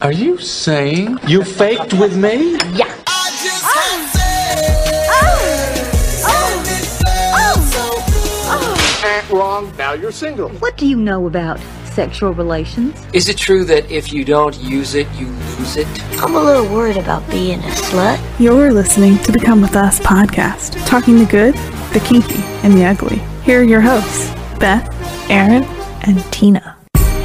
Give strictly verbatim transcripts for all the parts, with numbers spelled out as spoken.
Are you saying you faked with me? Yeah. Wrong. Now you're single. What do you know about sexual relations? Is it true that if you don't use it, you lose it? I'm a little worried about being a slut. You're listening to the Come With Us podcast, talking the good, the kinky, and the ugly. Here are your hosts, Beth, Aaron, and Tina.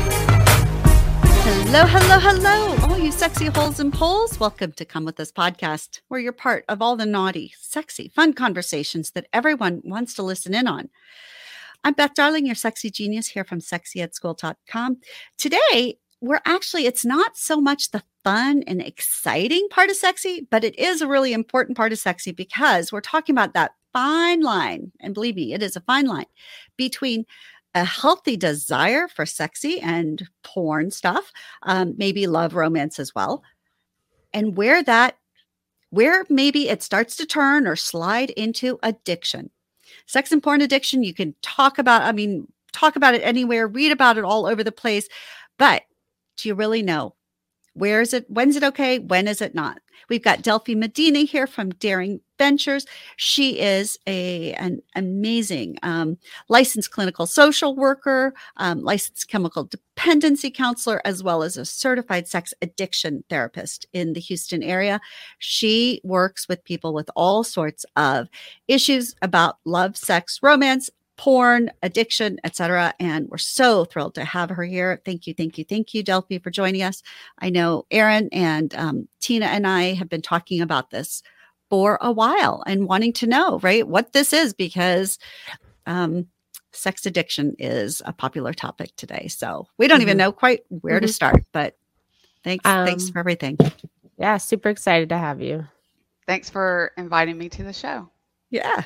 Hello, hello, hello, all you sexy holes and poles. Welcome to Come With Us podcast, where you're part of all the naughty, sexy, fun conversations that everyone wants to listen in on. I'm Beth Darling, your sexy genius here from sexy ed school dot com. Today, we're actually, it's not so much the fun and exciting part of sexy, but it is a really important part of sexy because we're talking about that fine line, and believe me, it is a fine line, between a healthy desire for sexy and porn stuff, um, maybe love, romance as well, and where that, where maybe it starts to turn or slide into addiction. Sex and porn addiction, you can talk about, I mean, talk about it anywhere, read about it all over the place. But do you really know? Where is it? When's it okay? When is it not? We've got Delphi Medina here from Daring Ventures. She is a an amazing um, licensed clinical social worker, um, licensed chemical dependency counselor, as well as a certified sex addiction therapist in the Houston area. She works with people with all sorts of issues about love, sex, romance, porn, addiction, et cetera. And we're so thrilled to have her here. Thank you, thank you, thank you, Delphi, for joining us. I know Aaron and um, Tina and I have been talking about this for a while and wanting to know, right, what this is, because um, sex addiction is a popular topic today. So we don't mm-hmm. even know quite where mm-hmm. to start, but thanks, um, thanks for everything. Yeah, super excited to have you. Thanks for inviting me to the show. Yeah.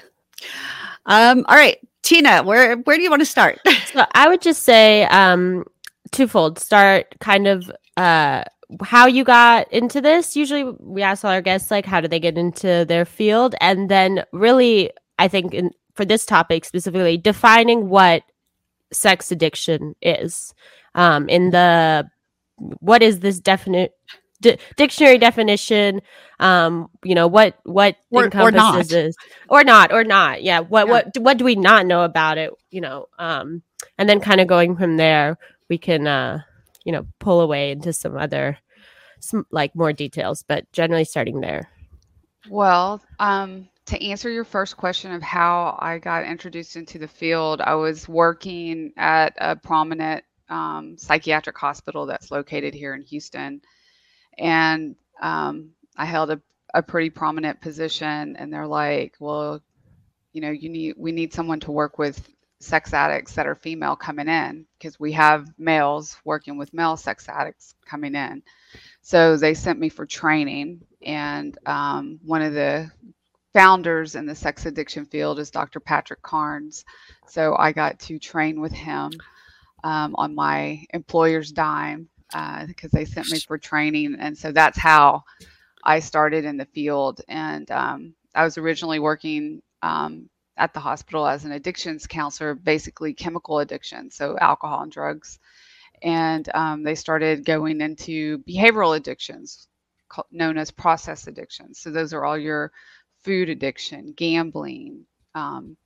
Um, all right, Tina, where where do you want to start? So I would just say um, twofold. Start kind of uh, how you got into this. Usually we ask all our guests, like, how do they get into their field? And then really, I think in, for this topic specifically, defining what sex addiction is. Um, in the, what is this definite D- dictionary definition, um, you know, what what or, encompasses or this, or not, or not, yeah. What yeah. what what do we not know about it? You know, um, and then kind of going from there, we can, uh, you know, pull away into some other, some like more details, but generally starting there. Well, um, to answer your first question of how I got introduced into the field, I was working at a prominent um, psychiatric hospital that's located here in Houston. And um, I held a, a pretty prominent position, and they're like, well, you know, you need, we need someone to work with sex addicts that are female coming in, because we have males working with male sex addicts coming in. So they sent me for training, and um, one of the founders in the sex addiction field is Doctor Patrick Carnes. So I got to train with him um, on my employer's dime, because uh, they sent me for training. And so that's how I started in the field. And um, I was originally working um, at the hospital as an addictions counselor, basically chemical addiction, so alcohol and drugs. And um, they started going into behavioral addictions called, known as process addictions. So those are all your food addiction, gambling, um,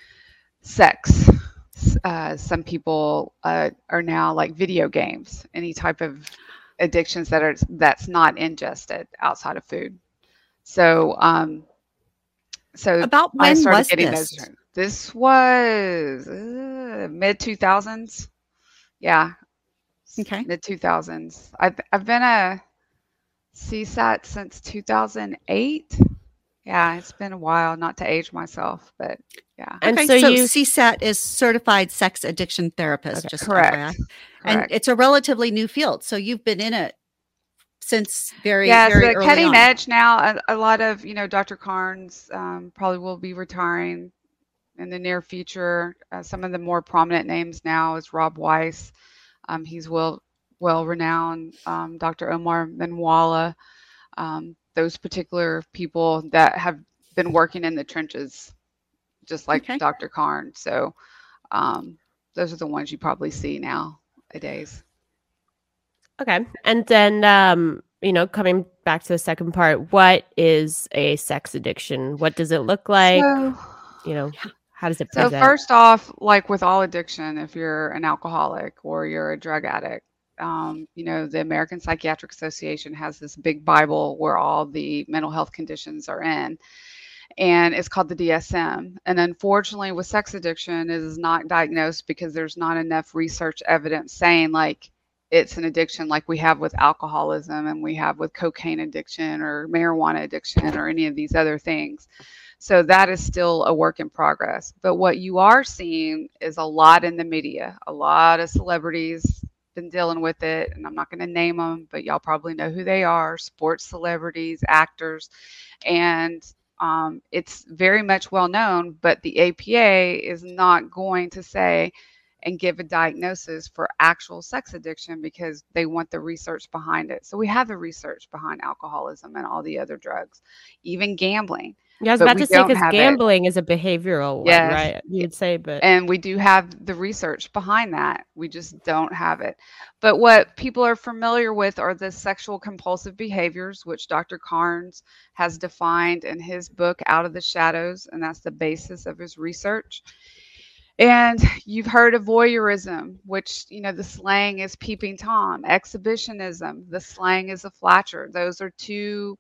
sex. Uh, some people uh, are now like video games, any type of addictions that are that's not ingested outside of food. So, um, so about when I started was getting this? those. This was uh, mid two thousands. Yeah. Okay. Mid two thousands. I've I've been a C SAT since two thousand eight. Yeah, it's been a while, not to age myself, but yeah. And okay, so, so you C SAT is certified sex addiction therapist. Okay. Just correct. correct. And it's a relatively new field. So you've been in it since very, yeah, very so early cutting on. edge now. A, a lot of, you know, Doctor Carnes um, probably will be retiring in the near future. Uh, some of the more prominent names now is Rob Weiss. Um, he's well, well renowned. Um, Doctor Omar Menwala. Um, those particular people that have been working in the trenches, just like okay. Doctor Carnes. So um, those are the ones you probably see nowadays. Okay. And then, um, you know, coming back to the second part, what is a sex addiction? What does it look like? So, you know, how does it so present? first off, like with all addiction, if you're an alcoholic or you're a drug addict, um, you know, the American Psychiatric Association has this big Bible where all the mental health conditions are in, and it's called the D S M. And unfortunately, with sex addiction, it is not diagnosed because there's not enough research evidence saying like it's an addiction like we have with alcoholism and we have with cocaine addiction or marijuana addiction or any of these other things. So that is still a work in progress. But what you are seeing is a lot in the media, a lot of celebrities been dealing with it, and I'm not going to name them, but y'all probably know who they are, sports celebrities, actors, and um, it's very much well known, but the A P A is not going to say and give a diagnosis for actual sex addiction because they want the research behind it. So we have the research behind alcoholism and all the other drugs, even gambling. Yeah, I was but about we to say, don't because have it. gambling is a behavioral one, Yes. right? You would say, but And we do have the research behind that. We just don't have it. But what people are familiar with are the sexual compulsive behaviors, which Doctor Carnes has defined in his book, Out of the Shadows, and that's the basis of his research. And you've heard of voyeurism, which, you know, the slang is peeping Tom. Exhibitionism, the slang is a flatcher. Those are two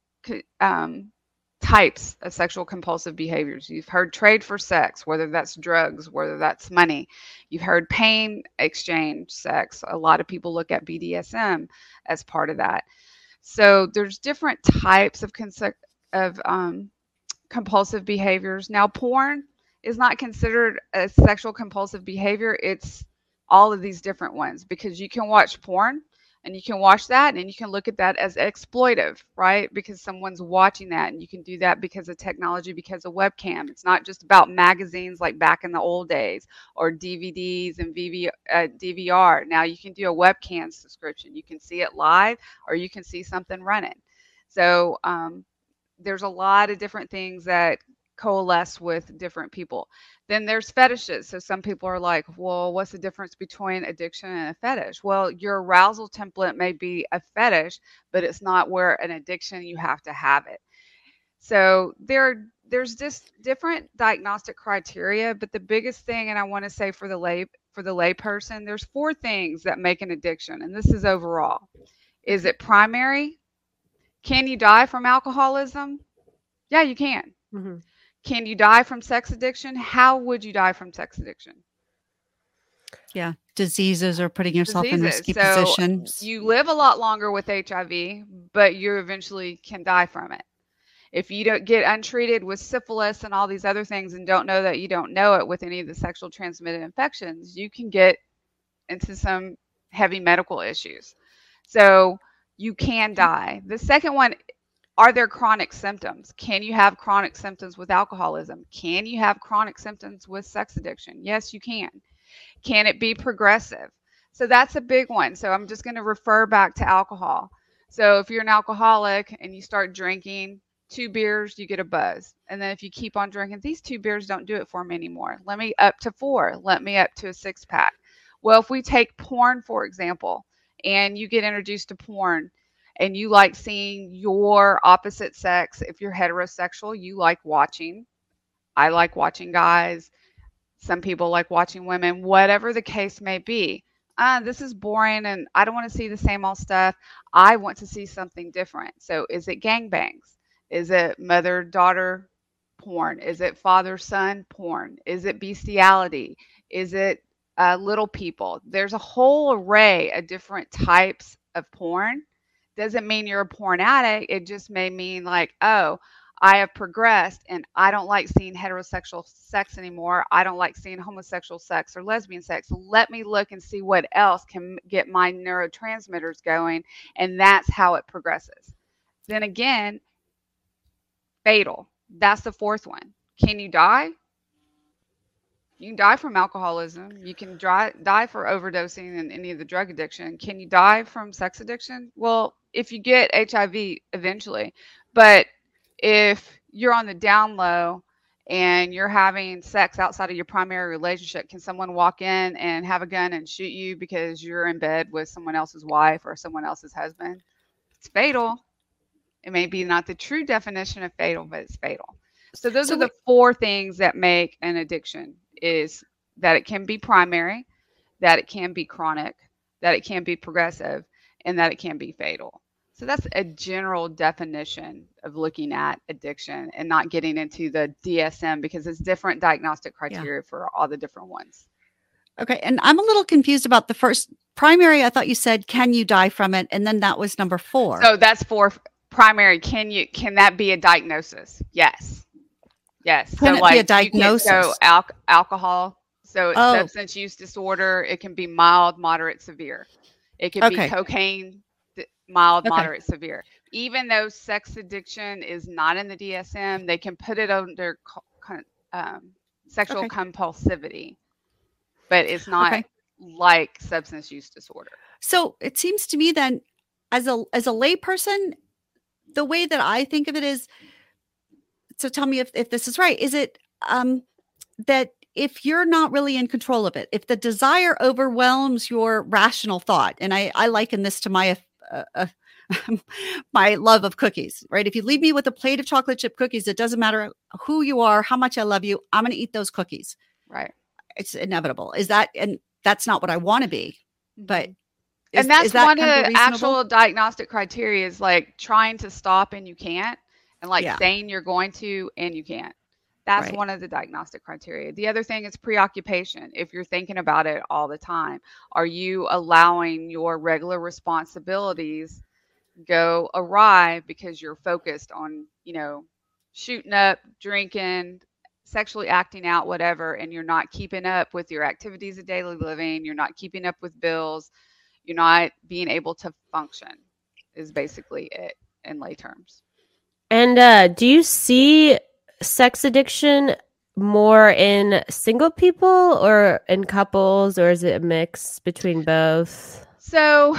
um, types of sexual compulsive behaviors. You've heard trade for sex, whether that's drugs, whether that's money. You've heard pain exchange sex. A lot of people look at B D S M as part of that. So there's different types of, conse- of um, compulsive behaviors. Now, porn is not considered a sexual compulsive behavior. It's all of these different ones, because you can watch porn and you can watch that and you can look at that as exploitive, right? Because someone's watching that, and you can do that because of technology, because of webcam. It's not just about magazines like back in the old days, or D V Ds and V V, uh, D V R. Now you can do a webcam subscription. You can see it live, or you can see something running. So um, there's a lot of different things that coalesce with different people. Then there's fetishes. So some people are like, well, what's the difference between addiction and a fetish? Well, your arousal template may be a fetish, but it's not where an addiction you have to have it. So there there's just different diagnostic criteria, but the biggest thing, and I want to say for the lay for the lay person, there's four things that make an addiction, and this is overall. Is it primary? Can you die from alcoholism? Yeah, you can. Mm-hmm. Can you die from sex addiction? How would you die from sex addiction? Yeah, diseases or putting yourself Diseases. in risky so positions. You live a lot longer with H I V, but you eventually can die from it. If you don't get untreated with syphilis and all these other things and don't know that you don't know it with any of the sexual transmitted infections, you can get into some heavy medical issues. So you can die. The second one, are there chronic symptoms? Can you have chronic symptoms with alcoholism? Can you have chronic symptoms with sex addiction? Yes, you can. Can it be progressive? So that's a big one. So I'm just going to refer back to alcohol. So if you're an alcoholic and you start drinking two beers, you get a buzz. And then if you keep on drinking, these two beers don't do it for me anymore. Let me up to four. Let me up to a six pack. Well, if we take porn, for example, and you get introduced to porn, and you like seeing your opposite sex, if you're heterosexual, you like watching. I like watching guys. Some people like watching women, whatever the case may be. Uh, this is boring and I don't want to see the same old stuff. I want to see something different. So is it gangbangs? Is it mother-daughter porn? Is it father-son porn? Is it bestiality? Is it uh, little people? There's a whole array of different types of porn. Doesn't mean you're a porn addict. It just may mean like, oh, I have progressed and I don't like seeing heterosexual sex anymore. I don't like seeing homosexual sex or lesbian sex. Let me look and see what else can get my neurotransmitters going. And that's how it progresses. Then again, fatal. That's the fourth one. Can you die? You can die from alcoholism. You can dry, die for overdosing and any of the drug addiction. Can you die from sex addiction? Well, if you get H I V eventually, but if you're on the down low and you're having sex outside of your primary relationship, can someone walk in and have a gun and shoot you because you're in bed with someone else's wife or someone else's husband? It's fatal. It may be not the true definition of fatal, but it's fatal. So those So are the four things that make an addiction: is that it can be primary, that it can be chronic, that it can be progressive, and that it can be fatal. So that's a general definition of looking at addiction and not getting into the D S M, because it's different diagnostic criteria yeah. for all the different ones. Okay. And I'm a little confused about the first primary. I thought you said, can you die from it? And then that was number four. So that's for primary. Can you, can that be a diagnosis? Yes. Yes. Can so it like be a diagnosis? So al- alcohol. So it's oh. substance use disorder. It can be mild, moderate, severe. It could okay. be cocaine, mild, okay. moderate, severe. Even though sex addiction is not in the D S M, they can put it under um, sexual okay. compulsivity, but it's not okay. like substance use disorder. So it seems to me then, as a as a layperson, the way that I think of it is, so tell me if, if this is right, is it um, that if you're not really in control of it, if the desire overwhelms your rational thought, and I, I liken this to my uh, uh, my love of cookies, right? If you leave me with a plate of chocolate chip cookies, it doesn't matter who you are, how much I love you, I'm going to eat those cookies. Right. It's inevitable. Is that, and that's not what I want to be, but. Is, and that's that one of the actual diagnostic criteria is like trying to stop and you can't, and like yeah. saying you're going to and you can't. That's right. one of the diagnostic criteria. The other thing is preoccupation. If you're thinking about it all the time, are you allowing your regular responsibilities go awry because you're focused on, you know, shooting up, drinking, sexually acting out, whatever, and you're not keeping up with your activities of daily living, you're not keeping up with bills, you're not being able to function, is basically it in lay terms. And uh, do you see sex addiction more in single people or in couples, or is it a mix between both? So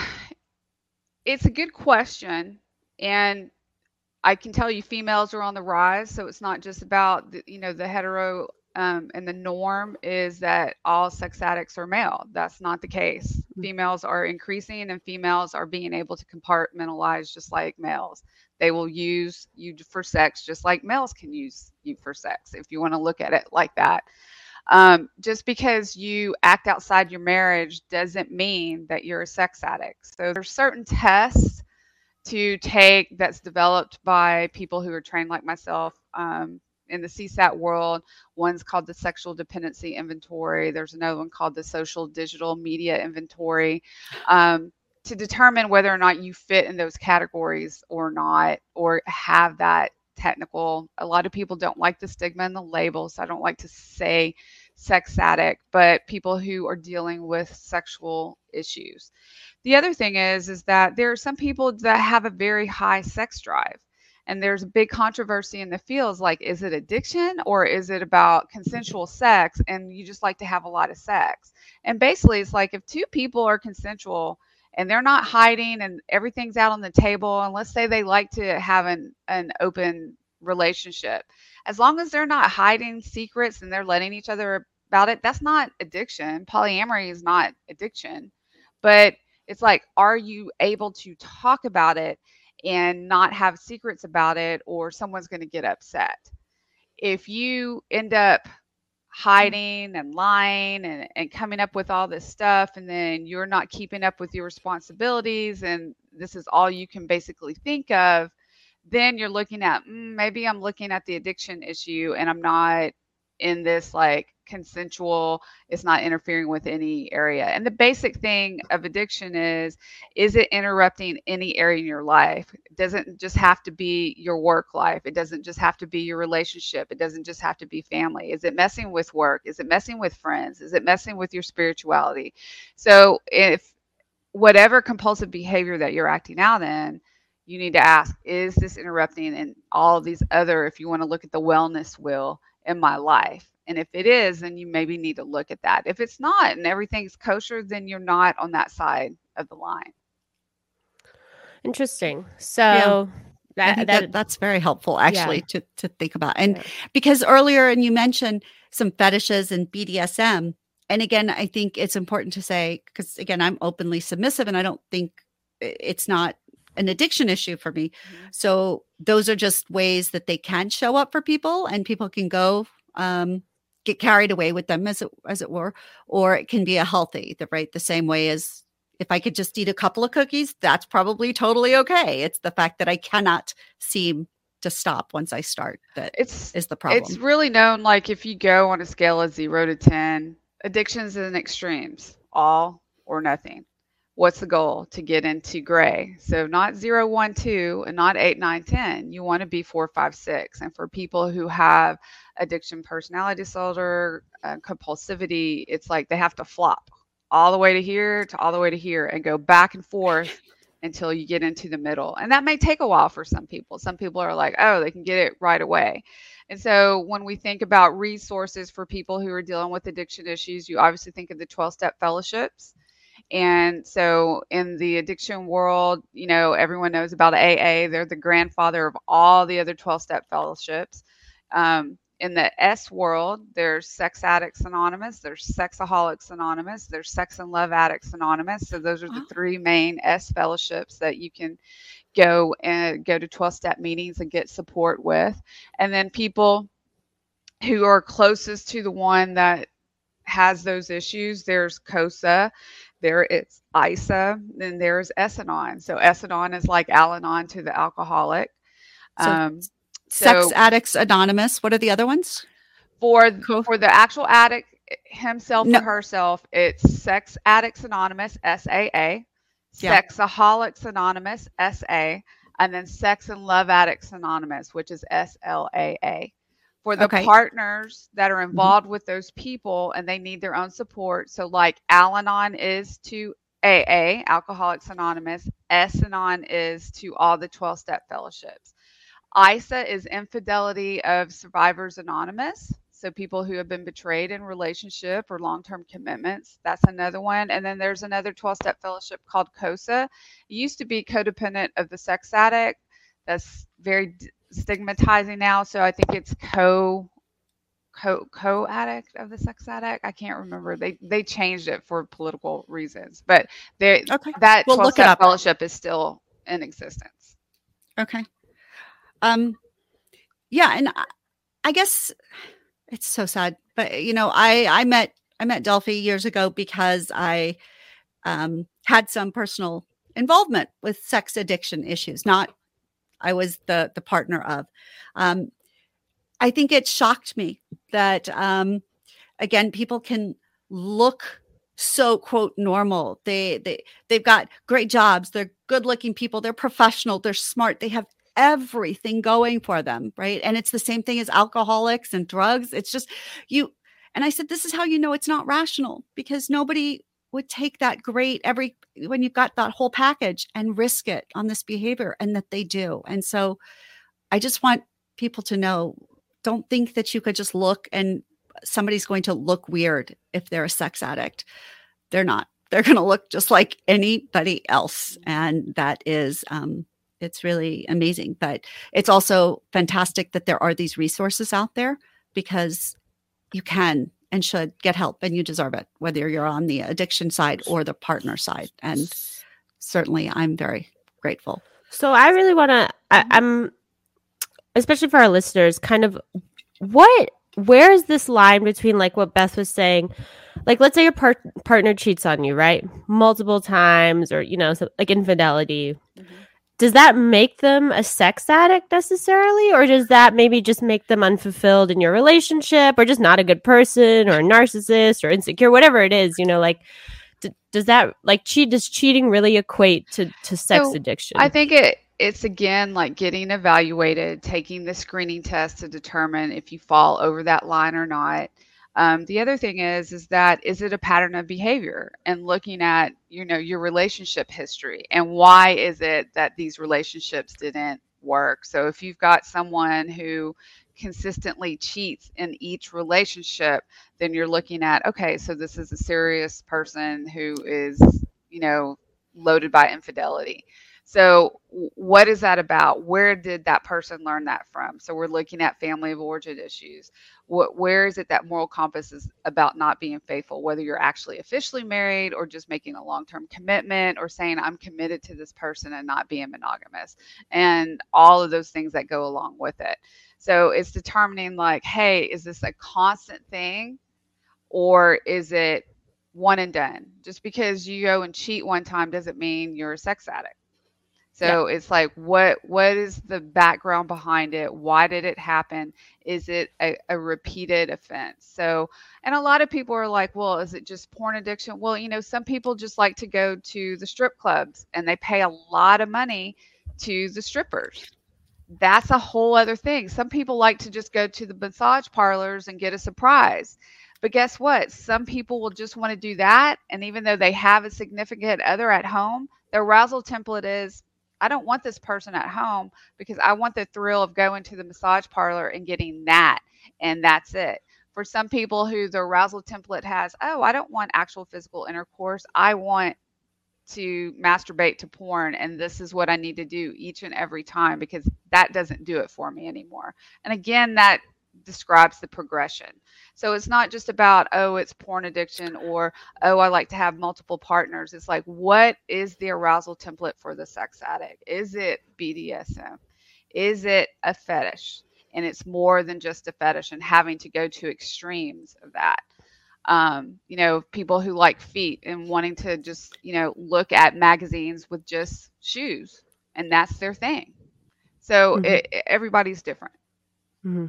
it's a good question. And I can tell you females are on the rise. So it's not just about, the, you know, the hetero um, and the norm is that all sex addicts are male. That's not the case. Mm-hmm. Females are increasing, and females are being able to compartmentalize just like males. They will use you for sex just like males can use you for sex, if you want to look at it like that. Um, just because you act outside your marriage doesn't mean that you're a sex addict. So there's certain tests to take that's developed by people who are trained like myself um, in the C SAT world. One's called the Sexual Dependency Inventory. There's another one called the Social Digital Media Inventory. Um, to determine whether or not you fit in those categories or not, or have that technical. A lot of people don't like the stigma and the labels. So I don't like to say sex addict, but people who are dealing with sexual issues. The other thing is, is that there are some people that have a very high sex drive, and there's a big controversy in the fields. Like, is it addiction or is it about consensual sex? And you just like to have a lot of sex. And basically it's like, if two people are consensual and they're not hiding and everything's out on the table, and let's say they like to have an, an open relationship, as long as they're not hiding secrets and they're letting each other about it, that's not addiction. Polyamory is not addiction. But it's like, are you able to talk about it and not have secrets about it, or someone's going to get upset? If you end up hiding and lying and, and coming up with all this stuff, and then you're not keeping up with your responsibilities, and this is all you can basically think of, then you're looking at, mm, maybe I'm looking at the addiction issue, and I'm not in this like consensual, it's not interfering with any area. And the basic thing of addiction is, is it interrupting any area in your life? It doesn't just have to be your work life. It doesn't just have to be your relationship. It doesn't just have to be family. Is it messing with work? Is it messing with friends? Is it messing with your spirituality? So if whatever compulsive behavior that you're acting out in, you need to ask, is this interrupting in all of these other, if you want to look at the wellness wheel in my life? And if it is, then you maybe need to look at that. If it's not and everything's kosher, then you're not on that side of the line. Interesting. So I That, think that, that that's very helpful actually Yeah. to to think about. And Yeah. because earlier and you mentioned some fetishes and B D S M. And again, I think it's important to say, because again, I'm openly submissive and I don't think i- it's not an addiction issue for me. Mhm. So those are just ways that they can show up for people and people can go um get carried away with them as it as it were, or it can be a healthy, the right the same way as if I could just eat a couple of cookies, that's probably totally okay. It's the fact that I cannot seem to stop once I start that It's is the problem. it's really known, like if you go on a scale of zero to ten, addictions in extremes, all or nothing. What's the goal? To get into gray. So not zero, one, two, and not eight, nine, ten. You want to be four, five, six. And for people who have addiction personality disorder, uh, compulsivity, it's like they have to flop all the way to here to all the way to here and go back and forth until you get into the middle. And that may take a while for some people. Some people are like, oh, they can get it right away. And so when we think about resources for people who are dealing with addiction issues, you obviously think of the twelve-step fellowships. And so in the addiction world, you know, everyone knows about A A. They're the grandfather of all the other twelve-step fellowships. Um, in the S world, there's Sex Addicts Anonymous, there's Sexaholics Anonymous, there's Sex and Love Addicts Anonymous. So those are the three main S fellowships that you can go and go to twelve-step meetings and get support with. And then people who are closest to the one that has those issues, there's COSA, there is I S A, then there's S-Anon. So S-Anon is like Al-Anon to the alcoholic. So Um, Sex so Addicts Anonymous. What are the other ones? for Cool. for the actual addict himself No. or herself, it's Sex Addicts Anonymous, S A A, Yeah. Sexaholics Anonymous, S A, and then Sex and Love Addicts Anonymous, which is S L A A. For the Okay. partners that are involved with those people and they need their own support. So like Al-Anon is to A A, Alcoholics Anonymous, S-Anon is to all the twelve-step fellowships. I S A is Infidelity of Survivors Anonymous. So people who have been betrayed in relationship or long-term commitments, that's another one. And then there's another twelve-step fellowship called COSA. It used to be Codependent of the Sex Addict. That's very d- stigmatizing now. So I think it's co co co addict of the sex addict. I can't remember. They they changed it for political reasons, but they Okay. that We'll look it twelve-step up. fellowship is still in existence. Okay. Um, yeah, and I, I guess it's so sad, but you know, I I met I met Delphi years ago because I um, had some personal involvement with sex addiction issues. Not I was the the partner of. Um, I think it shocked me that um, again people can look so quote normal. They they they've got great jobs. They're good looking people. They're professional. They're smart. They have everything going for them, right? And it's the same thing as alcoholics and drugs. It's just you. And I said, this is how you know it's not rational, because nobody would take that great every when you've got that whole package and risk it on this behavior, and that they do. And so I just want people to know, don't think that you could just look and somebody's going to look weird if they're a sex addict. They're not. They're going to look just like anybody else. And that is, um, it's really amazing. But it's also fantastic that there are these resources out there, because you can and should get help, and you deserve it, whether you're on the addiction side or the partner side. And certainly I'm very grateful. So I really want to, I'm, especially for our listeners, kind of what, where is this line between like what Beth was saying? Like, let's say your par- partner cheats on you, right? Multiple times, or, you know, so, like infidelity. Mm-hmm. Does that make them a sex addict necessarily? Or does that maybe just make them unfulfilled in your relationship, or just not a good person, or a narcissist, or insecure, whatever it is, you know, like, d- does that like cheat, does cheating really equate to, to sex So, addiction? I think it it's again like getting evaluated, taking the screening test to determine if you fall over that line or not. Um, the other thing is, is that is it a pattern of behavior, and looking at, you know, your relationship history and why is it that these relationships didn't work. So if you've got someone who consistently cheats in each relationship, then you're looking at, okay, so this is a serious person who is, you know, loaded by infidelity. So what is that about? Where did that person learn that from? So we're looking at family of origin issues. What, where is it that moral compass is about not being faithful, whether you're actually officially married or just making a long-term commitment or saying I'm committed to this person and not being monogamous, and all of those things that go along with it. So it's determining like, hey, is this a constant thing or is it one and done? Just because you go and cheat one time doesn't mean you're a sex addict. So yeah. It's like, what what is the background behind it? Why did it happen? Is it a, a repeated offense? So, and a lot of people are like, well, is it just porn addiction? Well, you know, some people just like to go to the strip clubs and they pay a lot of money to the strippers. That's a whole other thing. Some people like to just go to the massage parlors and get a surprise. But guess what? Some people will just want to do that. And even though they have a significant other at home, their arousal template is, I don't want this person at home because I want the thrill of going to the massage parlor and getting that. And that's it. For some people who the arousal template has, oh, I don't want actual physical intercourse. I want to masturbate to porn. And this is what I need to do each and every time because that doesn't do it for me anymore. And again, that describes the progression. So it's not just about, oh, it's porn addiction or, oh, I like to have multiple partners. It's like, what is the arousal template for the sex addict? Is it B D S M? Is it a fetish? And it's more than just a fetish and having to go to extremes of that. Um, you know, people who like feet and wanting to just, you know, look at magazines with just shoes and that's their thing. So mm-hmm. it, everybody's different. Mm-hmm.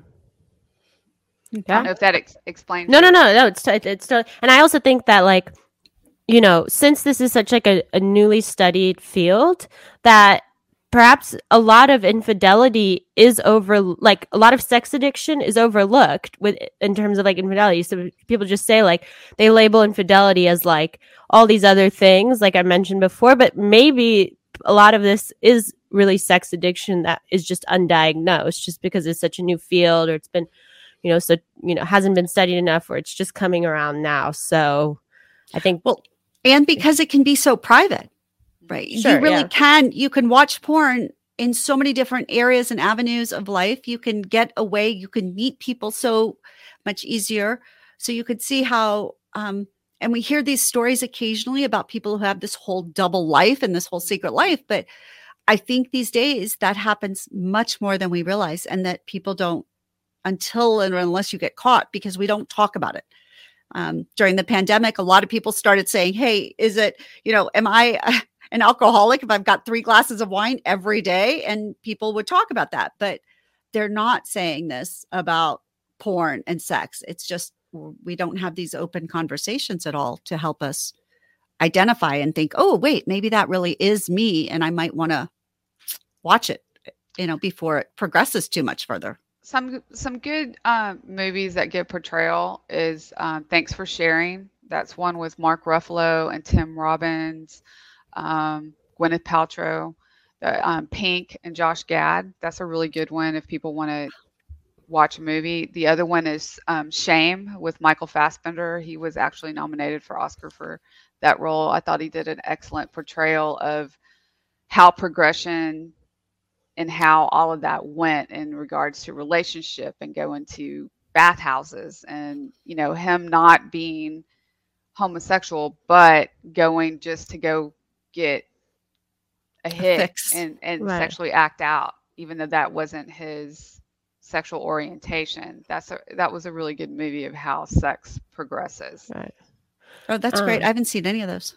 Yeah. I don't know if that ex- explains. No, no, no, no. It's it's it's still, and I also think that like, you know, since this is such like a, a newly studied field, that perhaps a lot of infidelity is over, like a lot of sex addiction is overlooked with in terms of like infidelity. So people just say like they label infidelity as like all these other things, like I mentioned before, but maybe a lot of this is really sex addiction that is just undiagnosed, just because it's such a new field or it's been, you know, so, you know, hasn't been studied enough or it's just coming around now. So I think, well, and because it can be so private, right? Sure, you really yeah. can, you can watch porn in so many different areas and avenues of life. You can get away, you can meet people so much easier. So you could see how, um, and we hear these stories occasionally about people who have this whole double life and this whole secret life. But I think these days that happens much more than we realize, and that people don't, until and unless you get caught, because we don't talk about it. Um, during the pandemic, a lot of people started saying, hey, is it, you know, am I an alcoholic if I've got three glasses of wine every day? And people would talk about that, but they're not saying this about porn and sex. It's just, we don't have these open conversations at all to help us identify and think, oh, wait, maybe that really is me. And I might want to watch it, you know, before it progresses too much further. Some some good uh, movies that give portrayal is um, Thanks for Sharing. That's one with Mark Ruffalo and Tim Robbins, um, Gwyneth Paltrow, uh, um, Pink and Josh Gad. That's a really good one if people want to watch a movie. The other one is um, Shame with Michael Fassbender. He was actually nominated for Oscar for that role. I thought he did an excellent portrayal of how progression and how all of that went in regards to relationship and going to bathhouses and, you know, him not being homosexual, but going just to go get a hit a and, and right. sexually act out, even though that wasn't his sexual orientation. That's a, that was a really good movie of how sex progresses. Right. Oh, that's um, great. I haven't seen any of those.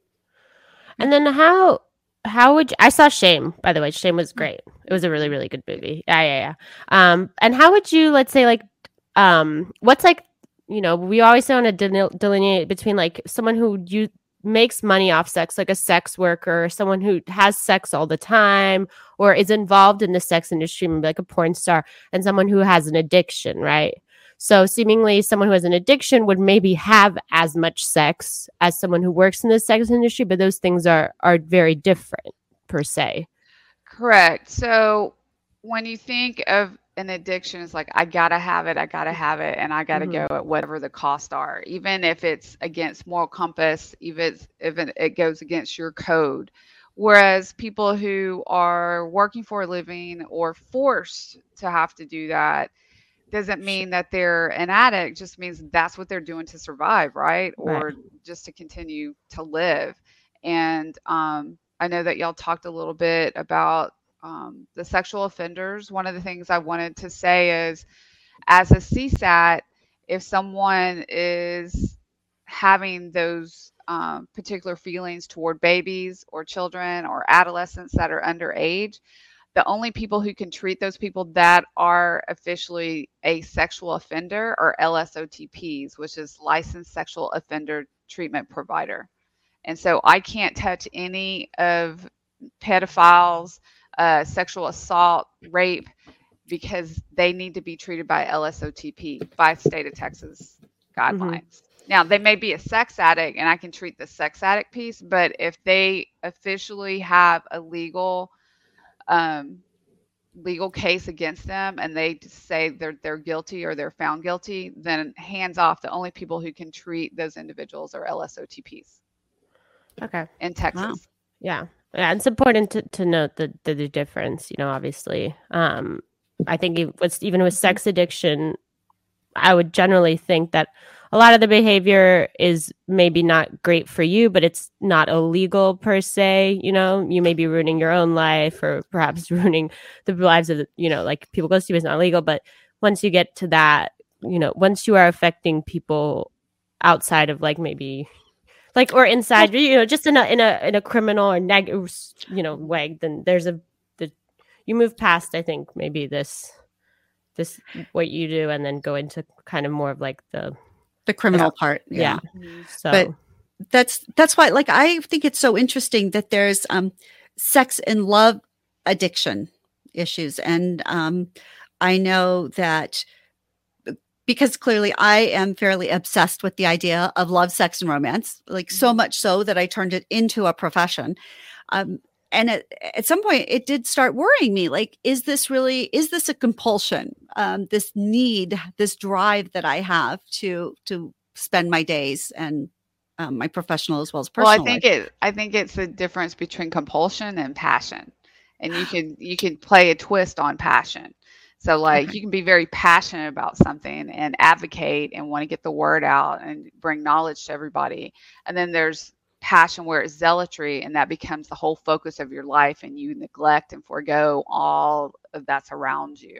And then how, How would you, I saw Shame, by the way. Shame was great. It was a really, really good movie. Yeah, yeah, yeah. Um, and how would you, let's say, like, um, what's like, you know, we always want to deline- delineate between like someone who you makes money off sex, like a sex worker, someone who has sex all the time or is involved in the sex industry, maybe like a porn star, and someone who has an addiction, right? So seemingly someone who has an addiction would maybe have as much sex as someone who works in the sex industry, but those things are are very different per se. Correct. So when you think of an addiction, it's like, I gotta have it, I gotta have it, and I gotta mm-hmm. go at whatever the costs are, even if it's against moral compass, even if it, it goes against your code. Whereas people who are working for a living or forced to have to do that doesn't mean that they're an addict, just means that's what they're doing to survive, right? Or Right. just to continue to live. And um, I know that y'all talked a little bit about um, the sexual offenders. One of the things I wanted to say is, as a C SAT, if someone is having those um, particular feelings toward babies or children or adolescents that are underage, the only people who can treat those people that are officially a sexual offender are L S O T Ps, which is Licensed Sexual Offender Treatment Provider. And so I can't touch any of pedophiles, uh, sexual assault, rape, because they need to be treated by L S O T P, by state of Texas guidelines. Mm-hmm. Now, they may be a sex addict and I can treat the sex addict piece, but if they officially have a legal um, legal case against them and they say they're they're guilty or they're found guilty, then hands off. The only people who can treat those individuals are L S O T Ps. Okay. In Texas. Wow. Yeah. Yeah. It's important to, to note the, the, the difference, you know, obviously. Um, I think it was, even with sex addiction, I would generally think that a lot of the behavior is maybe not great for you, but it's not illegal per se. You know, you may be ruining your own life or perhaps ruining the lives of, the, you know, like people close to you is not illegal. But once you get to that, you know, once you are affecting people outside of like maybe like or inside, you know, just in a in a in a criminal or negative, you know, way, then there's a the you move past, I think, maybe this this what you do and then go into kind of more of like the the criminal yeah. part. Yeah. yeah. So but that's that's why like I think it's so interesting that there's um sex and love addiction issues. And um I know that because clearly I am fairly obsessed with the idea of love, sex, and romance, like so much so that I turned it into a profession. Um, and at, at some point it did start worrying me. Like, is this really, is this a compulsion? Um, this need, this drive that I have to, to spend my days and um, my professional as well as personal. Well, I think life. it, I think it's the difference between compulsion and passion. And you can, you can play a twist on passion. So like okay. you can be very passionate about something and advocate and want to get the word out and bring knowledge to everybody. And then there's passion where it's zealotry and that becomes the whole focus of your life and you neglect and forego all of that's around you.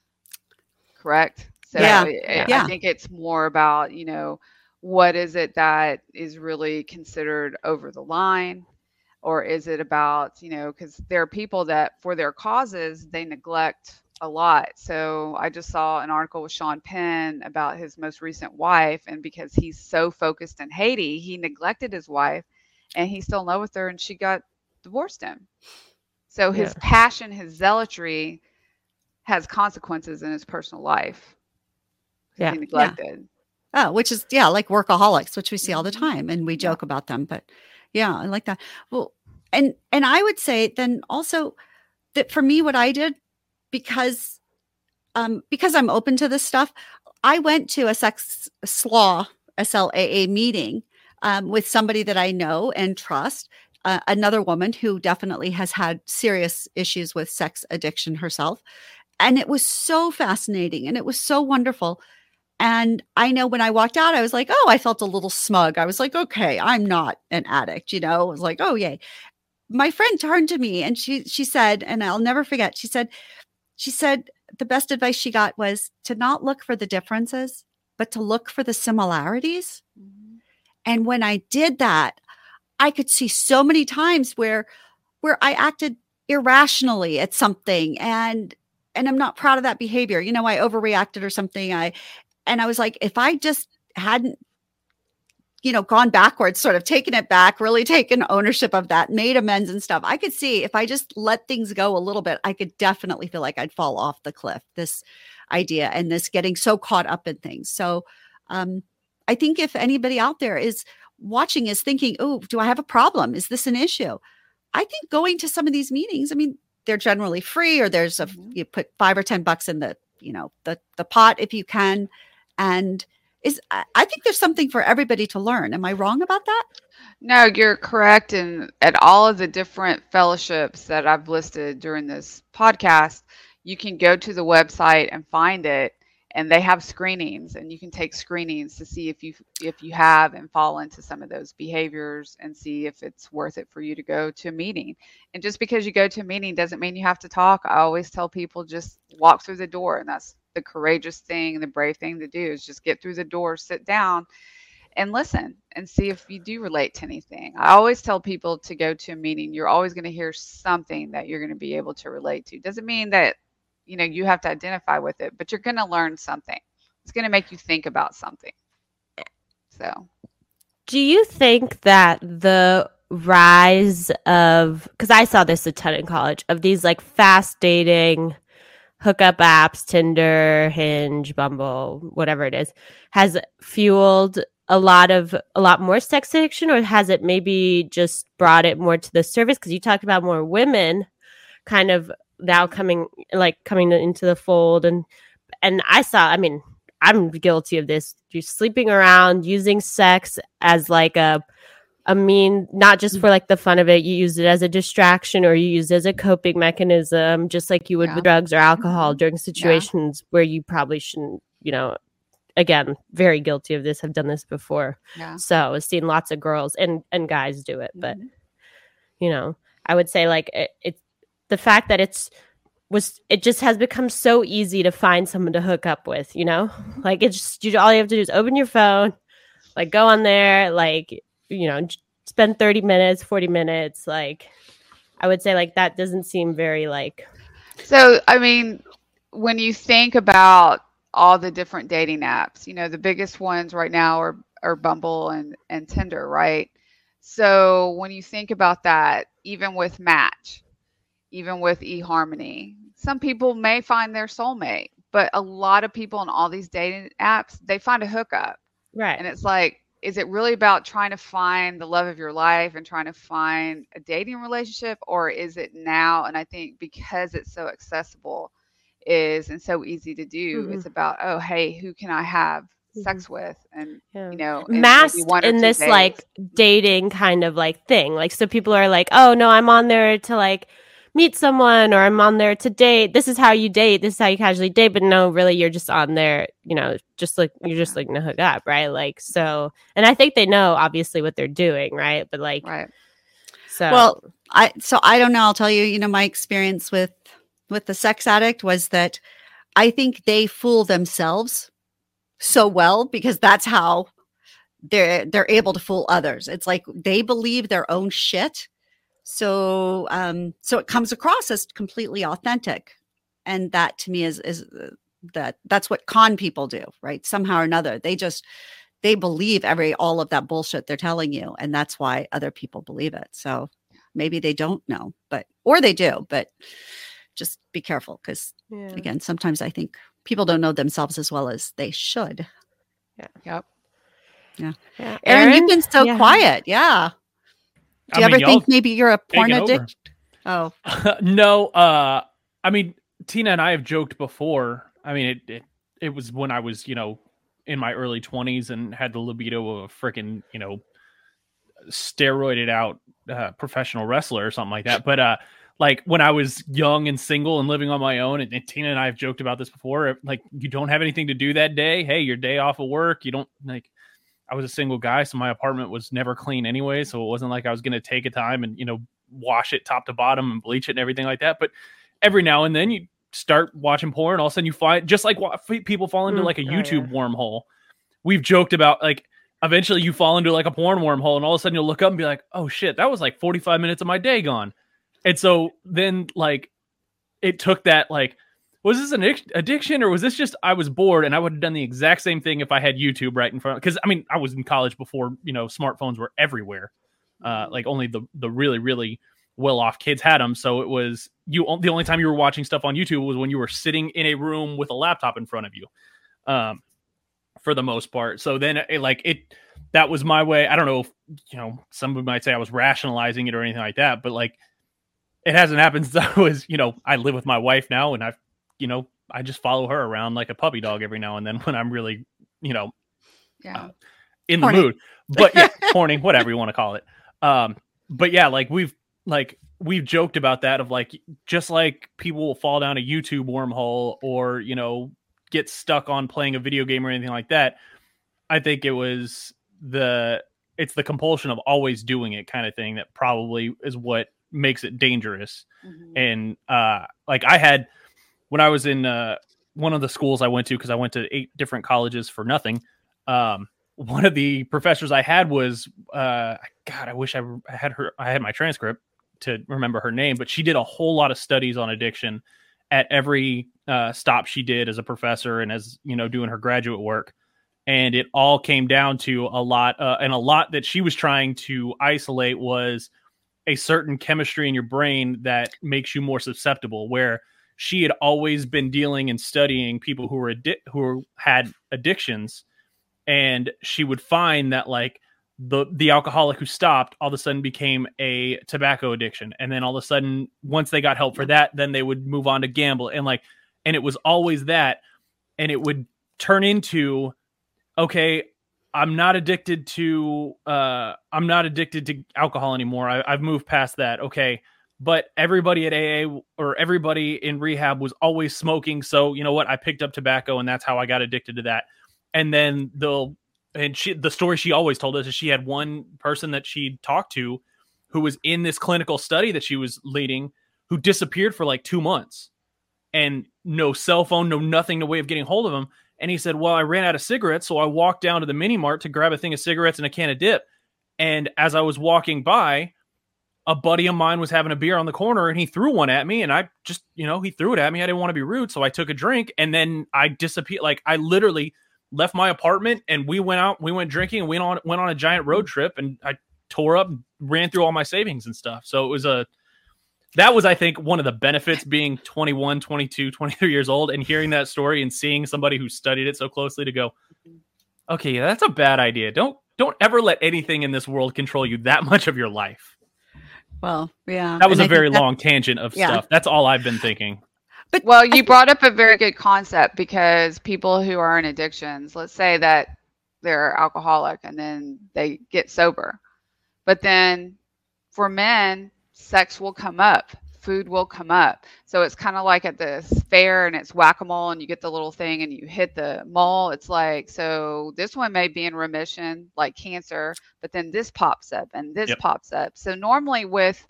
Correct? So yeah. I, yeah. I think it's more about, you know, what is it that is really considered over the line? Or is it about, you know, because there are people that for their causes, they neglect a lot. So I just saw an article with Sean Penn about his most recent wife. And because he's so focused in Haiti, he neglected his wife and he's still in love with her and she got divorced him. So his yeah. passion, his zealotry has consequences in his personal life. Yeah. He neglected. Yeah. Oh, which is, yeah, like workaholics, which we see all the time and we joke yeah. about them. But yeah, I like that. Well, and, and I would say then also that for me, what I did, because, um, because I'm open to this stuff, I went to a sex S L A W, S L A A meeting, um, with somebody that I know and trust, uh, another woman who definitely has had serious issues with sex addiction herself. And it was so fascinating and it was so wonderful. And I know when I walked out, I was like, oh, I felt a little smug. I was like, okay, I'm not an addict, you know, I was like, oh, yay. My friend turned to me and she, she said, and I'll never forget, she said, she said, the best advice she got was to not look for the differences, but to look for the similarities. Mm-hmm. And when I did that, I could see so many times where, where I acted irrationally at something and, and I'm not proud of that behavior. You know, I overreacted or something. I, And I was like, if I just hadn't, you know, gone backwards, sort of taken it back, really taken ownership of that, made amends and stuff, I could see if I just let things go a little bit, I could definitely feel like I'd fall off the cliff, this idea and this getting so caught up in things. So um, I think if anybody out there is watching, is thinking, oh, do I have a problem? Is this an issue? I think going to some of these meetings, I mean, they're generally free or there's a, mm-hmm. you put five or ten bucks in the, you know, the, the pot if you can. And is I I think there's something for everybody to learn. Am I wrong about that? No, you're correct. And at all of the different fellowships that I've listed during this podcast, you can go to the website and find it. And they have screenings, and you can take screenings to see if you if you have and fall into some of those behaviors, and see if it's worth it for you to go to a meeting. And just because you go to a meeting doesn't mean you have to talk. I always tell people just walk through the door, and that's the courageous thing and the brave thing to do, is just get through the door, sit down, and listen and see if you do relate to anything. I always tell people to go to a meeting. You're always going to hear something that you're going to be able to relate to. Doesn't mean that you know, you have to identify with it, but you're going to learn something. It's going to make you think about something. So, do you think that the rise of, because I saw this a ton in college, of these like fast dating hookup apps, Tinder, Hinge, Bumble, whatever it is, has fueled a lot of, a lot more sex addiction, or has it maybe just brought it more to the surface? Because you talked about more women kind of now coming like coming into the fold, and and I saw I mean I'm guilty of this, just sleeping around, using sex as like a a mean, not just for like the fun of it. You use it as a distraction, or you use it as a coping mechanism, just like you would Yeah. with drugs or alcohol during situations where you probably shouldn't, you know. Again, very guilty of this, have done this before. yeah. So I've seen lots of girls and and guys do it, but you know, I would say like it, it's the fact that it's was it just has become so easy to find someone to hook up with, you know, like it's just you, all you have to do is open your phone, like go on there, like, you know, j- spend thirty minutes, forty minutes. Like I would say like that doesn't seem very like. So, I mean, when you think about all the different dating apps, you know, the biggest ones right now are, are Bumble and, and Tinder, right? So when you think about that, even with Match, even with eHarmony, some people may find their soulmate, but a lot of people on all these dating apps, they find a hookup. Right. And it's like, is it really about trying to find the love of your life and trying to find a dating relationship, or is it now? And I think because it's so accessible is and so easy to do, Mhm. it's about, oh, hey, who can I have sex with? And, Yeah. you know, in maybe Masked one or in two this days. like dating kind of like thing. Like, so people are like, oh no, I'm on there to like meet someone, or I'm on there to date. This is how you date. This is how you casually date. But no, really, you're just on there, you know, just like you're just looking to hook up, right? Like, so, and I think they know obviously what they're doing, right? But like, Right. so Well, I so I don't know. I'll tell you. You know, my experience with with the sex addict was that I think they fool themselves so well, because that's how they're they're able to fool others. It's like they believe their own shit. So um so it comes across as completely authentic. And that to me is is uh, that that's what con people do, right? Somehow or another. They just they believe every all of that bullshit they're telling you, and that's why other people believe it. So maybe they don't know, but or they do, but just be careful, because yeah. again, sometimes I think people don't know themselves as well as they should. Yep. Yeah. Aaron, you've been so Yeah. quiet. Yeah. Do you I mean, ever y'all think maybe you're a porn taking over. addict? Oh, No, uh, I mean, Tina and I have joked before. I mean, it, it it was when I was, you know, in my early twenties and had the libido of a freaking, you know, steroided out uh, professional wrestler or something like that. But uh, like when I was young and single and living on my own, and, and Tina and I have joked about this before. Like, you don't have anything to do that day. Hey, your day off of work. You don't like. I was a single guy, so my apartment was never clean anyway. So it wasn't like I was going to take a time and, you know, wash it top to bottom and bleach it and everything like that. But every now and then you start watching porn. All of a sudden you find, just like wa- people fall into Mm, like a oh, YouTube yeah. wormhole. We've joked about like, eventually you fall into like a porn wormhole, and all of a sudden you'll look up and be like, oh shit, that was like forty-five minutes of my day gone. And so then like it took that, like, was this an addiction, or was this just I was bored and I would have done the exact same thing if I had YouTube right in front? Because I mean, I was in college before, you know, smartphones were everywhere. Uh, like only the the really really well off kids had them. So it was you. The only time you were watching stuff on YouTube was when you were sitting in a room with a laptop in front of you, um, for the most part. So then it, like it, that was my way. I don't know if, you know, somebody might say I was rationalizing it or anything like that, but like it hasn't happened since I was, you know, I live with my wife now, and I've, you know, I just follow her around like a puppy dog every now and then when I'm really, you know, Yeah. uh, in Horny. the mood. But yeah, horny, whatever you want to call it. Um, but yeah, like we've like we've joked about that of like just like people will fall down a YouTube wormhole or you know get stuck on playing a video game or anything like that. I think it was the it's the compulsion of always doing it kind of thing that probably is what makes it dangerous. Mm-hmm. And uh, like I had when I was in uh, one of the schools I went to, because I went to eight different colleges for nothing. Um, one of the professors I had was, uh, God, I wish I had her. I had my transcript to remember her name, but she did a whole lot of studies on addiction at every uh, stop she did as a professor and as, you know, doing her graduate work. And it all came down to a lot, uh, and a lot that she was trying to isolate was a certain chemistry in your brain that makes you more susceptible, where she had always been dealing and studying people who were addi- who had addictions. And she would find that like the, the alcoholic who stopped all of a sudden became a tobacco addiction. And then all of a sudden, once they got help for that, then they would move on to gamble. And like, and it was always that, and it would turn into, okay, I'm not addicted to, uh, I'm not addicted to alcohol anymore. I, I've moved past that. Okay. But everybody at A A or everybody in rehab was always smoking. So you know what? I picked up tobacco and that's how I got addicted to that. And then the, and she, the story she always told us is she had one person that she talked to who was in this clinical study that she was leading, who disappeared for like two months and no cell phone, no nothing, no way of getting hold of him. And he said, well, I ran out of cigarettes. So I walked down to the mini mart to grab a thing of cigarettes and a can of dip. And as I was walking by, a buddy of mine was having a beer on the corner and he threw one at me. And I just, you know, he threw it at me. I didn't want to be rude. So I took a drink and then I disappeared. Like I literally left my apartment and we went out, we went drinking and went on, went on a giant road trip and I tore up, and ran through all my savings and stuff. So it was a, that was, I think, one of the benefits being twenty-one, twenty-two, twenty-three years old and hearing that story and seeing somebody who studied it so closely to go, okay, yeah, that's a bad idea. Don't, don't ever let anything in this world control you that much of your life. Well, yeah. That was and a very that, long tangent of yeah. stuff. That's all I've been thinking. But well, you brought up a very good concept, because people who are in addictions, let's say that they're alcoholic and then they get sober. But then for men, sex will come up, food will come up. So it's kind of like at this fair and it's whack-a-mole and you get the little thing and you hit the mole. It's like, so this one may be in remission, like cancer, but then this pops up and this yep. pops up. So normally with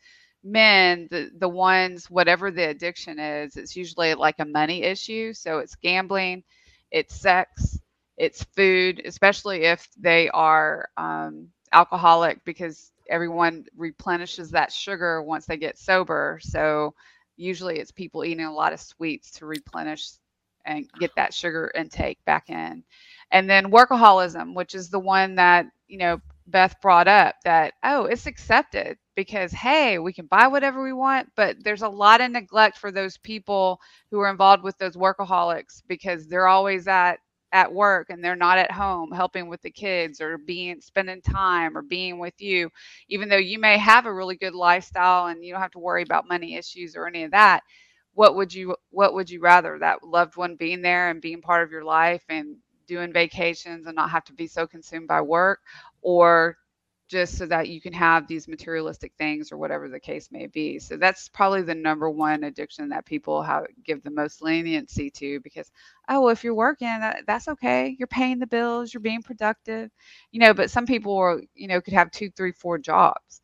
men, the, the ones, whatever the addiction is, it's usually like a money issue. So it's gambling, it's sex, it's food, especially if they are um, alcoholic, because everyone replenishes that sugar once they get sober. So usually it's people eating a lot of sweets to replenish and get that sugar intake back in. And then workaholism, which is the one that, you know, Beth brought up, that, oh, it's accepted because, hey, we can buy whatever we want, but there's a lot of neglect for those people who are involved with those workaholics, because they're always at at work and they're not at home helping with the kids or being spending time or being with you, even though you may have a really good lifestyle and you don't have to worry about money issues or any of that. What would you what would you rather, that loved one being there and being part of your life and doing vacations and not have to be so consumed by work, or just so that you can have these materialistic things or whatever the case may be? So that's probably the number one addiction that people have give the most leniency to, because, oh, well, if you're working, that, that's okay. You're paying the bills, you're being productive, you know, but some people are, you know, could have two, three, four jobs.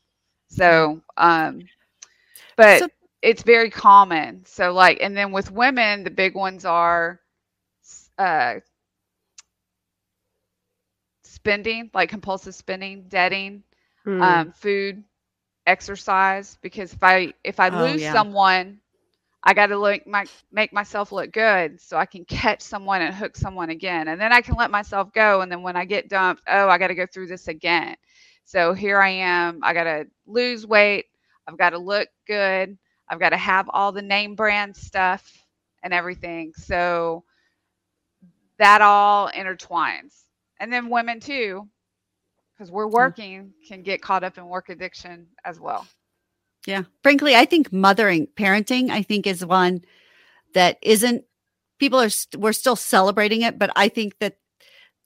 So, um, but so, it's very common. So like, and then with women, the big ones are, uh, spending, like compulsive spending, debting, mm. um, food, exercise. Because if I if I oh, lose yeah. someone, I got to look my make myself look good so I can catch someone and hook someone again, and then I can let myself go. And then when I get dumped, oh, I got to go through this again. So here I am. I got to lose weight. I've got to look good. I've got to have all the name brand stuff and everything. So that all intertwines. And then women too, because we're working, can get caught up in work addiction as well. Yeah. Frankly, I think mothering, parenting, I think is one that isn't, people are, st- we're still celebrating it, but I think that, that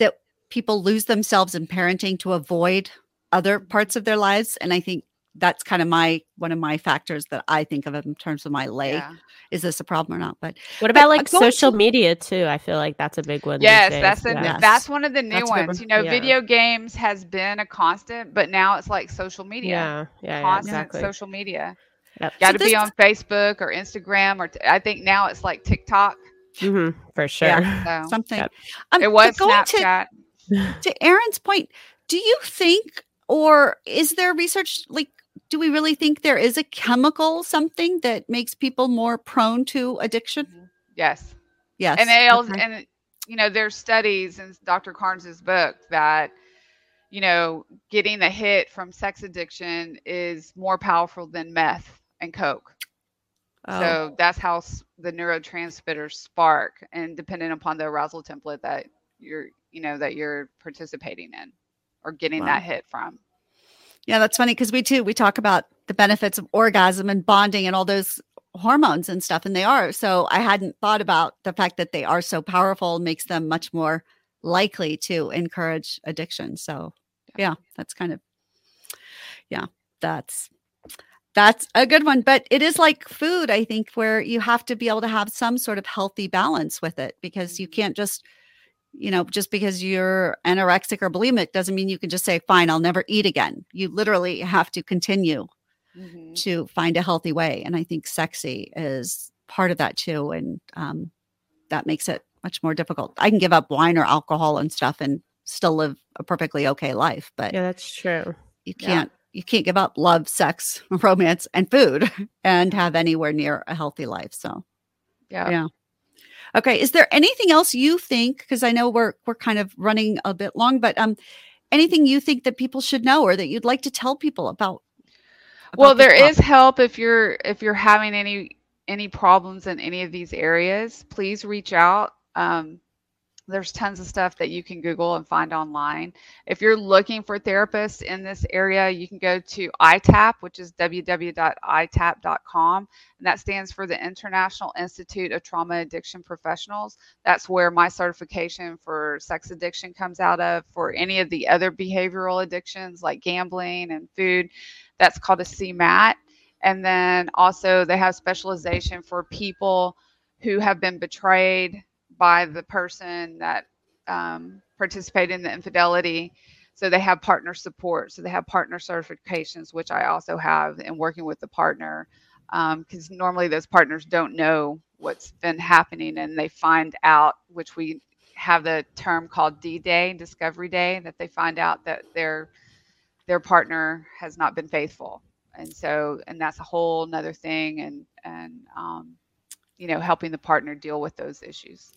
people lose themselves in parenting to avoid other parts of their lives. And I think that's kind of my, one of my factors that I think of in terms of my lay. Yeah. Is this a problem or not? But what about but like going social to- media too? I feel like that's a big one. these Yes, days. that's a, Yeah. that's one of the new That's a good ones. one. You know, Yeah. video games has been a constant, but now it's like social media. Yeah, yeah, yeah, Constant exactly. social media. Yep. Got So to this- be on Facebook or Instagram, or t- I think now it's like TikTok. Mhm, for sure. So Something. Yep. Um, it was but going to- Snapchat. to Aaron's point, do you think, or is there research, like, do we really think there is a chemical, something that makes people more prone to addiction? Yes. Yes. And they all, Okay. and you know, there's studies in Doctor Carnes's book that, you know, getting the hit from sex addiction is more powerful than meth and coke. Oh. So that's how s- the neurotransmitters spark, and depending upon the arousal template that you're, you know, that you're participating in or getting Wow. that hit from. Yeah, that's funny because we too we talk about the benefits of orgasm and bonding and all those hormones and stuff, and they are. So I hadn't thought about the fact that they are so powerful makes them much more likely to encourage addiction. So yeah, that's kind of yeah, that's that's a good one. But it is like food, I think, where you have to be able to have some sort of healthy balance with it, because you can't just, you know, just because you're anorexic or bulimic doesn't mean you can just say, fine, I'll never eat again. You literally have to continue Mhm. to find a healthy way. And I think sexy is part of that too. And um, that makes it much more difficult. I can give up wine or alcohol and stuff and still live a perfectly okay life, but Yeah, that's true. you Yeah. can't, you can't give up love, sex, romance, and food and have anywhere near a healthy life. So Yeah. yeah. Okay. Is there anything else you think? Because I know we're we're kind of running a bit long, but um, anything you think that people should know or that you'd like to tell people about? Well, about this there is topic? help if you're if you're having any any problems in any of these areas. Please reach out. Um, there's tons of stuff that you can Google and find online. If you're looking for therapists in this area, you can go to I TAP, which is w w w dot i tap dot com, and that stands for the International Institute of Trauma Addiction Professionals. That's where my certification for sex addiction comes out of. For any of the other behavioral addictions like gambling and food, that's called a C MAT. And then also they have specialization for people who have been betrayed by the person that um, participated in the infidelity. So they have partner support. So they have partner certifications, which I also have in working with the partner, because um, normally those partners don't know what's been happening, and they find out, which we have the term called D-Day, Discovery Day, that they find out that their their partner has not been faithful. And so, and that's a whole nother thing, and, and um, you know, helping the partner deal with those issues.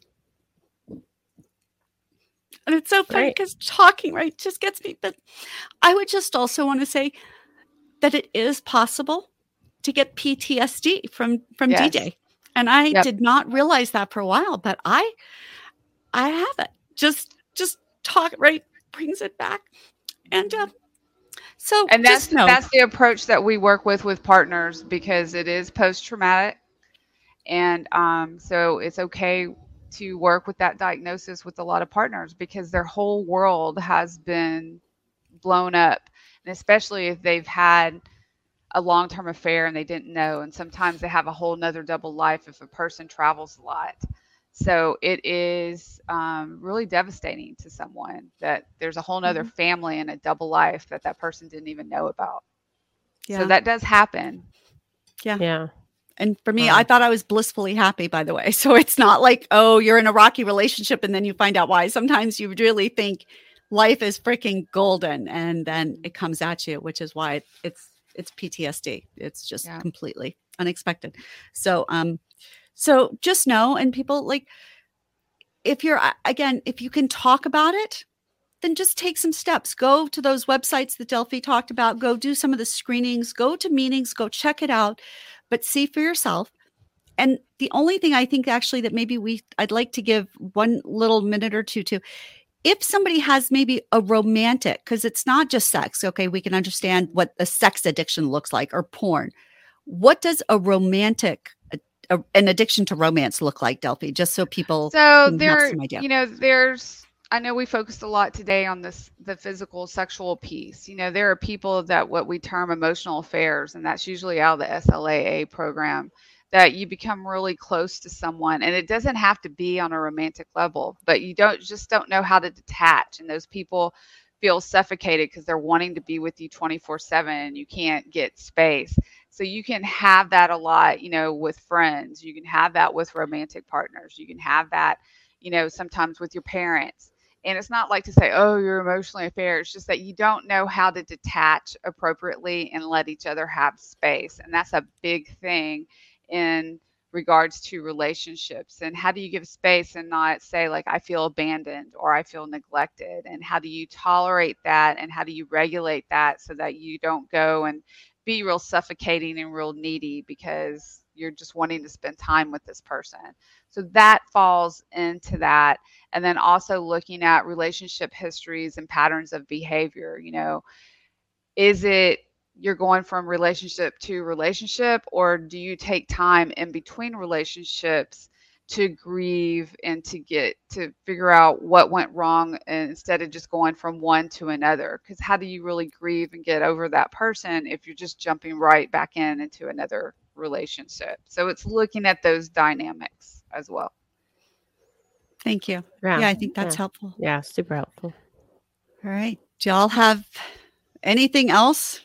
And it's so funny Right. because talking, right, just gets me. But I would just also want to say that it is possible to get P T S D from from Yes. D J. And I Yep. did not realize that for a while, but I I have it. Just just talk, right, brings it back. And um, so And that's just know, that's the approach that we work with with partners, because it is post-traumatic, and um, so it's okay to work with that diagnosis with a lot of partners, because their whole world has been blown up, and especially if they've had a long-term affair and they didn't know, and sometimes they have a whole nother double life if a person travels a lot. So it is um, really devastating to someone that there's a whole nother Mm-hmm. family and a double life that that person didn't even know about. yeah. So that does happen. Yeah. And for me, Wow. I thought I was blissfully happy, by the way. So it's not like, oh, you're in a rocky relationship and then you find out why. Sometimes you really think life is freaking golden, and then it comes at you, which is why it's it's P T S D. It's just Yeah. completely unexpected. So um, so just know, and people, like, if you're again, if you can talk about it, then just take some steps. Go to those websites that Delphi talked about. Go do some of the screenings. Go to meetings. Go check it out. But see for yourself. And the only thing I think actually that maybe we I'd like to give one little minute or two to, if somebody has maybe a romantic, because it's not just sex. Okay, we can understand what the sex addiction looks like, or porn. What does a romantic, a, a- an addiction to romance look like, Delphi? Just so people So can have there, some idea. you know, there's I know we focused a lot today on this, the physical sexual piece. You know, there are people that what we term emotional affairs, and that's usually out of the S L A A program, that you become really close to someone, and it doesn't have to be on a romantic level, but you don't just don't know how to detach. And those people feel suffocated because they're wanting to be with you twenty-four seven and you can't get space. So you can have that a lot, you know, with friends. You can have that with romantic partners. You can have that, you know, sometimes with your parents. And it's not like to say, oh, you're emotionally affair. It's just that you don't know how to detach appropriately and let each other have space. And that's a big thing in regards to relationships. And how do you give space and not say, like, I feel abandoned or I feel neglected? And how do you tolerate that? And how do you regulate that so that you don't go and be real suffocating and real needy because you're just wanting to spend time with this person? So that falls into that. And then also looking at relationship histories and patterns of behavior. You know, is it you're going from relationship to relationship, or do you take time in between relationships to grieve and to get to figure out what went wrong, and instead of just going from one to another? Because how do you really grieve and get over that person if you're just jumping right back in into another relationship? So it's looking at those dynamics as well. Thank you. Yeah, Yeah, I think that's yeah. helpful. Yeah, super helpful. All right. Do y'all have anything else?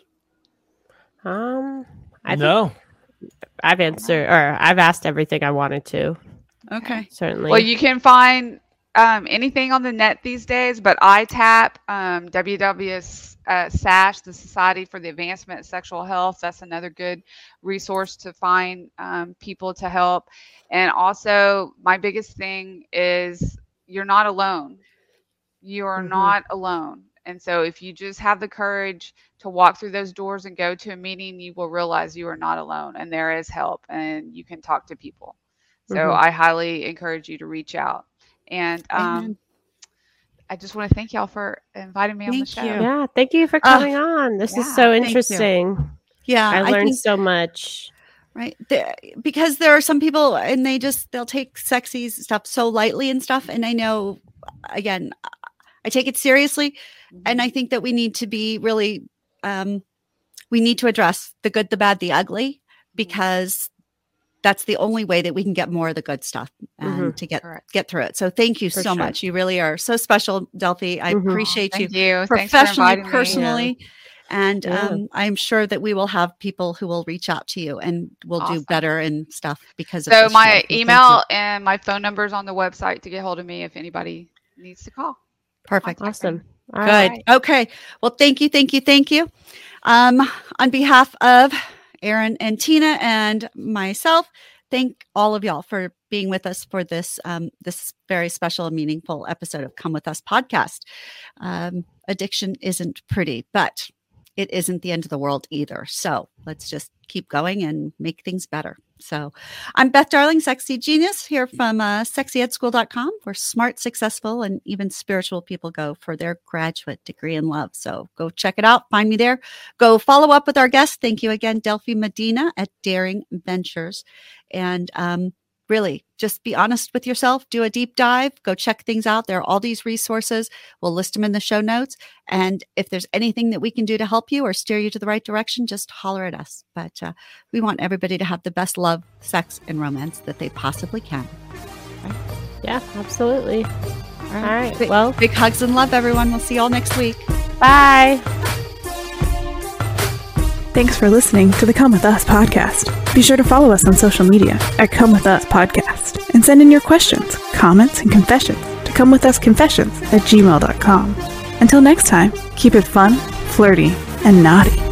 Um, I no, think I've answered, or I've asked everything I wanted to. Okay. Certainly. Well, you can find um, anything on the net these days, but I TAP, um, W W S uh, S A S H, the Society for the Advancement of Sexual Health. That's another good resource to find um, people to help. And also, my biggest thing is you're not alone. You are Mhm. not alone. And so if you just have the courage to walk through those doors and go to a meeting, you will realize you are not alone and there is help and you can talk to people. So Mhm. I highly encourage you to reach out. And um, Amen. I just want to thank y'all for inviting me on the Thank show. you. Yeah, thank you for coming on. This yeah, is so thank you. interesting. Yeah. I learned think, so much. right. There, because there are some people and they just, they'll take sexy stuff so lightly and stuff. And I know, again, I take it seriously. And I think that we need to be really, um, we need to address the good, the bad, the ugly, because that's the only way that we can get more of the good stuff and Mhm. to get Correct. get through it. So thank you For so sure. much. You really are so special, Delphi. I Mhm. appreciate you Thank you. Thanks for professionally, inviting me. personally. And Yeah. um, I'm sure that we will have people who will reach out to you and will do Awesome. better and stuff because of So this my show. So thank email you. and my phone number is on the website to get hold of me if anybody needs to call. Perfect. Awesome. All Good. right. Okay. Well, thank you. Thank you. Thank you. Um, on behalf of Aaron and Tina and myself, thank all of y'all for being with us for this, um, this very special and meaningful episode of Come With Us podcast. Um, addiction isn't pretty, but it isn't the end of the world either. So let's just keep going and make things better. So I'm Beth Darling, Sexy Genius, here from uh, sexy ed school dot com, where smart, successful, and even spiritual people go for their graduate degree in love. So go check it out. Find me there. Go follow up with our guest. Thank you again, Delphi Medina at Daring Ventures. And um, really, just be honest with yourself. Do a deep dive. Go check things out. There are all these resources. We'll list them in the show notes. And if there's anything that we can do to help you or steer you to the right direction, just holler at us. But uh, we want everybody to have the best love, sex, and romance that they possibly can. Yeah, absolutely. All All right. Big, Well, big hugs and love, everyone. We'll see you all next week. bye. Thanks for listening to the Come With Us podcast. Be sure to follow us on social media at Come With Us Podcast and send in your questions, comments, and confessions to comewithusconfessions at gmail dot com. Until next time, keep it fun, flirty, and naughty.